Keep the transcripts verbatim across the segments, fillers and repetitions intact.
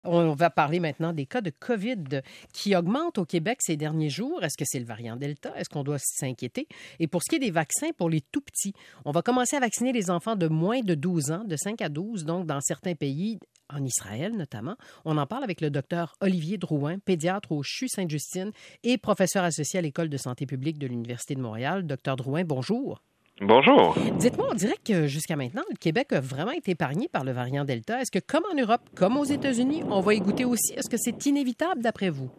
On va parler maintenant des cas de COVID qui augmentent au Québec ces derniers jours. Est-ce que c'est le variant Delta? Est-ce qu'on doit s'inquiéter? Et pour ce qui est des vaccins pour les tout-petits, on va commencer à vacciner les enfants de moins de douze ans, de cinq à douze, donc dans certains pays, en Israël notamment. On en parle avec le docteur Olivier Drouin, pédiatre au C H U Sainte-Justine et professeur associé à l'École de santé publique de l'Université de Montréal. Docteur Drouin, bonjour. Bonjour. Dites-moi, on dirait que jusqu'à maintenant, le Québec a vraiment été épargné par le variant Delta. Est-ce que, comme en Europe, comme aux États-Unis, on va y goûter aussi? Est-ce que c'est inévitable d'après vous?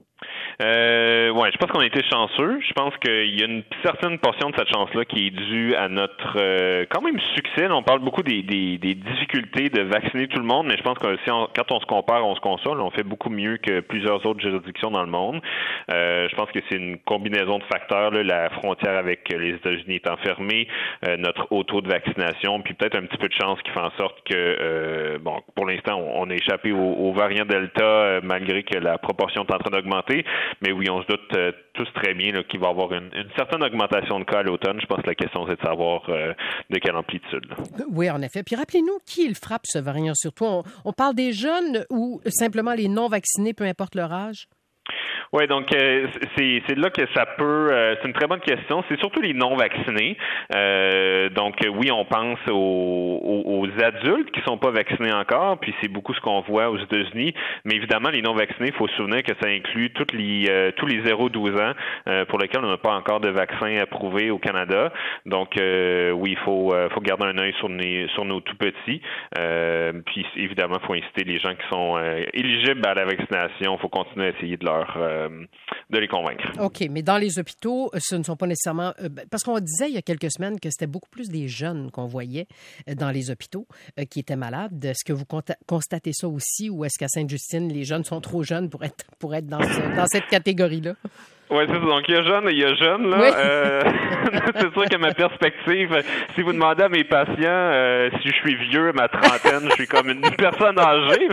Euh, ouais, je pense qu'on a été chanceux. Je pense qu'il y a une certaine portion de cette chance-là qui est due à notre euh, quand même succès. On parle beaucoup des, des, des difficultés de vacciner tout le monde, mais je pense que si on, quand on se compare, on se console, on fait beaucoup mieux que plusieurs autres juridictions dans le monde. Euh, je pense que c'est une combinaison de facteurs. Là, la frontière avec les États-Unis étant fermée, euh, notre haut taux de vaccination, puis peut-être un petit peu de chance qui fait en sorte que, euh, bon, pour l'instant, on, on a échappé au, au variant Delta, euh, malgré que la proportion est en train d'augmenter. Mais oui, on se doute euh, tous très bien là, qu'il va y avoir une, une certaine augmentation de cas à l'automne. Je pense que la question, c'est de savoir euh, de quelle amplitude. Là. Oui, en effet. Puis rappelez-nous, qui il frappe, ce variant surtout? On, on parle des jeunes ou simplement les non-vaccinés, peu importe leur âge? Oui, donc euh, c'est, c'est là que ça peut... Euh, c'est une très bonne question. C'est surtout les non-vaccinés. Euh, donc oui, on pense aux, aux, aux adultes qui sont pas vaccinés encore, puis c'est beaucoup ce qu'on voit aux États-Unis. Mais évidemment, les non-vaccinés, il faut se souvenir que ça inclut toutes les, euh, tous les zéro à douze ans euh, pour lesquels on n'a pas encore de vaccin approuvé au Canada. Donc euh, oui, il faut, euh, faut garder un œil sur, les, sur nos tout-petits. Euh, puis évidemment, il faut inciter les gens qui sont euh, éligibles à la vaccination. Il faut continuer à essayer de leur... Euh, de les convaincre. OK, mais dans les hôpitaux, ce ne sont pas nécessairement... Euh, parce qu'on disait il y a quelques semaines que c'était beaucoup plus des jeunes qu'on voyait dans les hôpitaux euh, qui étaient malades. Est-ce que vous constatez ça aussi ou est-ce qu'à Sainte-Justine, les jeunes sont trop jeunes pour être, pour être dans, ce, dans cette catégorie-là? Oui, c'est ça. Donc, il y a jeune et il y a jeune, là. Oui. Euh, c'est sûr que ma perspective, si vous demandez à mes patients euh, si je suis vieux, ma trentaine, je suis comme une personne âgée.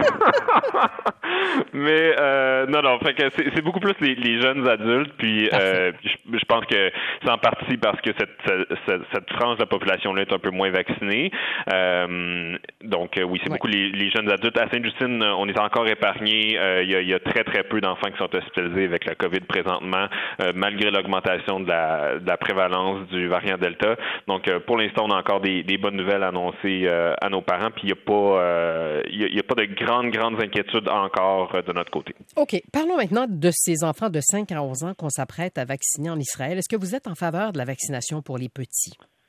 Mais, euh, non, non, fait que c'est, c'est beaucoup plus les, les jeunes adultes, puis, euh, puis je, je pense que c'est en partie parce que cette, cette, cette frange de la population-là est un peu moins vaccinée. Euh, donc, oui, c'est oui. beaucoup les, les jeunes adultes. À Sainte-Justine, on est encore épargnés. Euh, il y a, il y a très, très peu d'enfants qui sont hospitalisés avec la COVID présentement. Euh, malgré l'augmentation de la, de la prévalence du variant Delta. Donc, euh, pour l'instant, on a encore des, des bonnes nouvelles à annoncer euh, à nos parents, puis il n'y a pas, euh, il y a pas de grandes, grandes inquiétudes encore euh, de notre côté. OK. Parlons maintenant de ces enfants de cinq à onze ans qu'on s'apprête à vacciner en Israël. Est-ce que vous êtes en faveur de la vaccination pour les petits?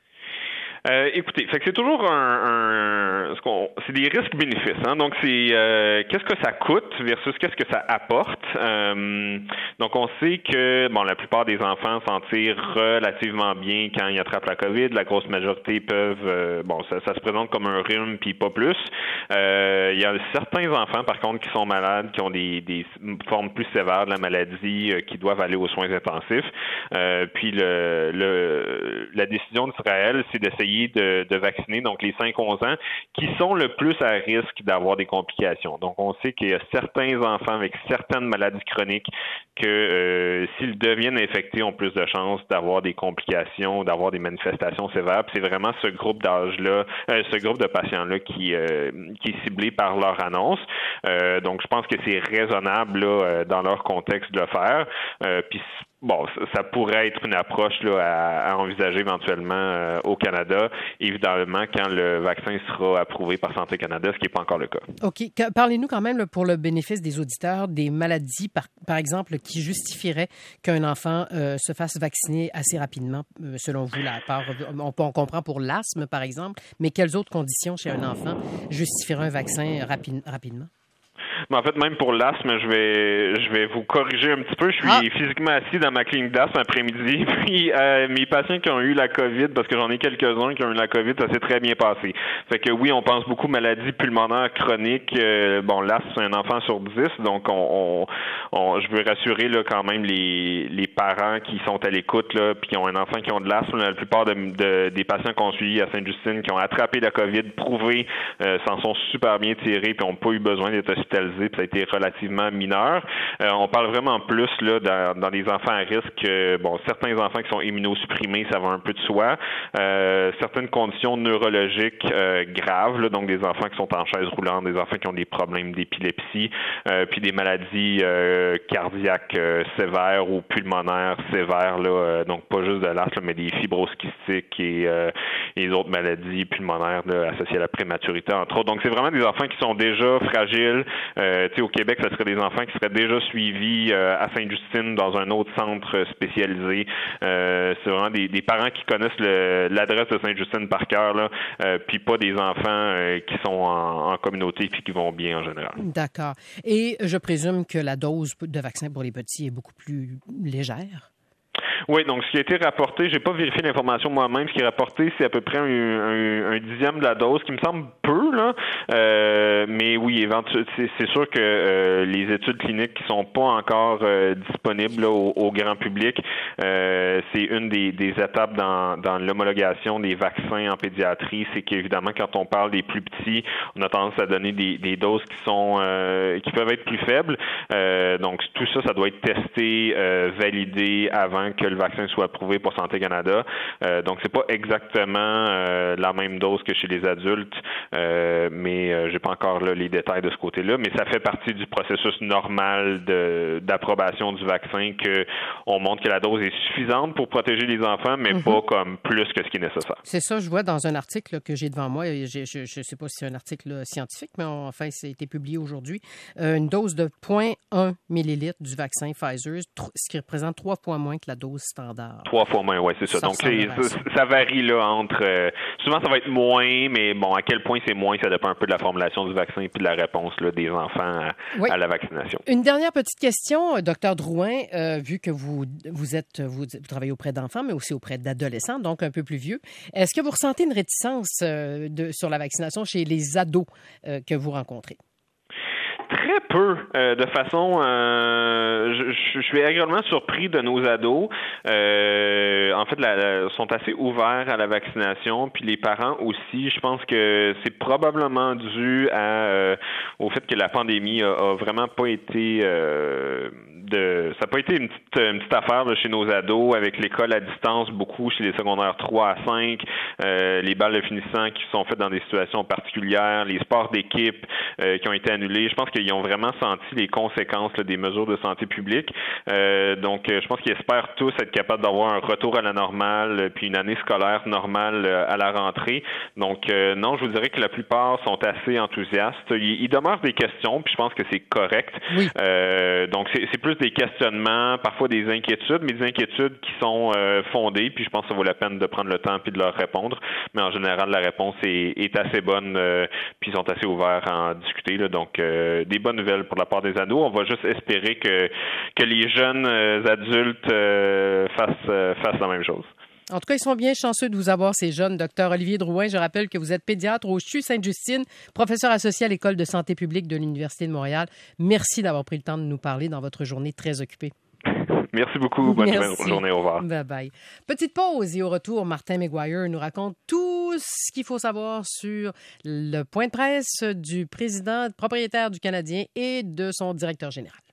Euh, écoutez, fait que c'est toujours un, un ce qu'on, c'est des risques-bénéfices. Hein? Donc c'est euh, qu'est-ce que ça coûte versus qu'est-ce que ça apporte. Euh, donc on sait que bon, la plupart des enfants s'en tirent relativement bien quand ils attrapent la COVID. La grosse majorité peuvent, euh, bon, ça, ça se présente comme un rhume puis pas plus. Euh, il y a certains enfants par contre qui sont malades, qui ont des, des formes plus sévères de la maladie, euh, qui doivent aller aux soins intensifs. Euh, puis le, le la décision d'Israël, c'est d'essayer De, de vacciner, donc les cinq à onze ans, qui sont le plus à risque d'avoir des complications. Donc, on sait qu'il y a certains enfants avec certaines maladies chroniques que euh, s'ils deviennent infectés, ont plus de chances d'avoir des complications, d'avoir des manifestations sévères. Puis c'est vraiment ce groupe d'âge-là, euh, ce groupe de patients-là qui, euh, qui est ciblé par leur annonce. Euh, donc, je pense que c'est raisonnable là, dans leur contexte de le faire. Euh, puis bon, ça pourrait être une approche là, à, à envisager éventuellement euh, au Canada, évidemment quand le vaccin sera approuvé par Santé Canada, ce qui n'est pas encore le cas. OK. Parlez-nous quand même, là, pour le bénéfice des auditeurs, des maladies, par, par exemple, qui justifieraient qu'un enfant euh, se fasse vacciner assez rapidement, euh, selon vous, là, part, on, on comprend pour l'asthme, par exemple, mais quelles autres conditions chez un enfant justifieraient un vaccin rapi- rapidement? Mais en fait, même pour l'asthme, je vais je vais vous corriger un petit peu. Je suis ah. physiquement assis dans ma clinique d'asthme après-midi. Puis euh, mes patients qui ont eu la COVID, parce que j'en ai quelques-uns qui ont eu la COVID, ça s'est très bien passé. Fait que oui, on pense beaucoup maladies pulmonaires chroniques. Euh, bon, l'asthme, c'est un enfant sur dix, donc on, on, on je veux rassurer là quand même les les parents qui sont à l'écoute là, puis qui ont un enfant qui ont de l'asthme. La plupart de, de des patients qu'on suit à Sainte-Justine qui ont attrapé la COVID, prouvé, euh, s'en sont super bien tirés, puis n'ont pas eu besoin d'être hospitalisés. hospitalisés, puis ça a été relativement mineur. Euh, on parle vraiment plus là dans, dans les enfants à risque. Euh, bon, certains enfants qui sont immunosupprimés, ça va un peu de soi. Euh, certaines conditions neurologiques euh, graves, là, donc des enfants qui sont en chaise roulante, des enfants qui ont des problèmes d'épilepsie, euh, puis des maladies euh, cardiaques euh, sévères ou pulmonaires sévères, là, euh, donc pas juste de l'asthme, mais des fibroses kystiques et, euh, et les autres maladies pulmonaires là, associées à la prématurité, entre autres. Donc, c'est vraiment des enfants qui sont déjà fragiles. Euh, tu sais, au Québec, ça serait des enfants qui seraient déjà suivis euh, à Sainte-Justine dans un autre centre spécialisé. Euh, c'est vraiment des, des parents qui connaissent le, l'adresse de Sainte-Justine par cœur, là, euh, puis pas des enfants euh, qui sont en, en communauté puis qui vont bien en général. D'accord. Et je présume que la dose de vaccin pour les petits est beaucoup plus légère? Oui, donc ce qui a été rapporté, j'ai pas vérifié l'information moi-même, ce qui est rapporté, c'est à peu près un, un, un dixième de la dose, qui me semble peu, là. Euh, mais oui, éventuellement, c'est, c'est sûr que euh, les études cliniques qui sont pas encore euh, disponibles là, au, au grand public, euh, c'est une des, des étapes dans, dans l'homologation des vaccins en pédiatrie, c'est qu'évidemment, quand on parle des plus petits, on a tendance à donner des, des doses qui sont euh, qui peuvent être plus faibles. Euh, donc tout ça, ça doit être testé, euh, validé avant que le vaccin soit approuvé pour Santé Canada. Euh, donc, c'est pas exactement euh, la même dose que chez les adultes, euh, mais euh, j'ai pas encore là, les détails de ce côté-là, mais ça fait partie du processus normal de, d'approbation du vaccin que on montre que la dose est suffisante pour protéger les enfants, mais mm-hmm. pas comme plus que ce qui est nécessaire. C'est ça, je vois dans un article là, que j'ai devant moi, je ne sais pas si c'est un article là, scientifique, mais on, enfin, ça a été publié aujourd'hui, euh, une dose de zéro virgule un millilitre du vaccin Pfizer, ce qui représente trois fois moins que la dose standard. Trois fois moins, oui, c'est ça. ça Donc, c'est, ça, ça varie là entre... Euh, souvent, ça va être moins, mais bon, à quel point c'est moins, ça dépend un peu de la formulation du vaccin et de la réponse là, des enfants à, oui. à la vaccination. Une dernière petite question, docteur Drouin, euh, vu que vous, vous, êtes, vous, vous travaillez auprès d'enfants, mais aussi auprès d'adolescents, donc un peu plus vieux, est-ce que vous ressentez une réticence euh, de, sur la vaccination chez les ados euh, que vous rencontrez? Très peu, euh, de façon, euh, je, je suis agréablement surpris de nos ados. Euh, en fait, la, la, sont assez ouverts à la vaccination, puis les parents aussi. Je pense que c'est probablement dû à, euh, au fait que la pandémie a, a vraiment pas été euh, de, ça n'a pas été une petite, une petite affaire là, chez nos ados avec l'école à distance, beaucoup chez les secondaires trois à cinq, euh, les balles de finissant qui sont faites dans des situations particulières, les sports d'équipe euh, qui ont été annulés. Je pense qu'ils ont vraiment senti les conséquences là, des mesures de santé publique. Euh, donc, euh, je pense qu'ils espèrent tous être capables d'avoir un retour à la normale, euh, puis une année scolaire normale euh, à la rentrée. Donc, euh, non, je vous dirais que la plupart sont assez enthousiastes. Il, il demeure des questions, puis je pense que c'est correct. Oui. Euh, donc, c'est, c'est plus des questionnements, parfois des inquiétudes, mais des inquiétudes qui sont euh, fondées, puis je pense que ça vaut la peine de prendre le temps puis de leur répondre. Mais en général, la réponse est, est assez bonne, euh, puis ils sont assez ouverts à en discuter. Là. Donc, euh, des bonnes nouvelles pour la part des ados. On va juste espérer que, que les jeunes euh, adultes euh, fassent, euh, fassent la même chose. En tout cas, ils sont bien chanceux de vous avoir, ces jeunes. Docteur Olivier Drouin, je rappelle que vous êtes pédiatre au C H U Sainte-Justine, professeur associé à l'École de santé publique de l'Université de Montréal. Merci d'avoir pris le temps de nous parler dans votre journée très occupée. Merci beaucoup. Bonne Merci. journée. Au revoir. Bye bye. Petite pause et au retour, Martin McGuire nous raconte tout ce qu'il faut savoir sur le point de presse du président propriétaire du Canadien et de son directeur général.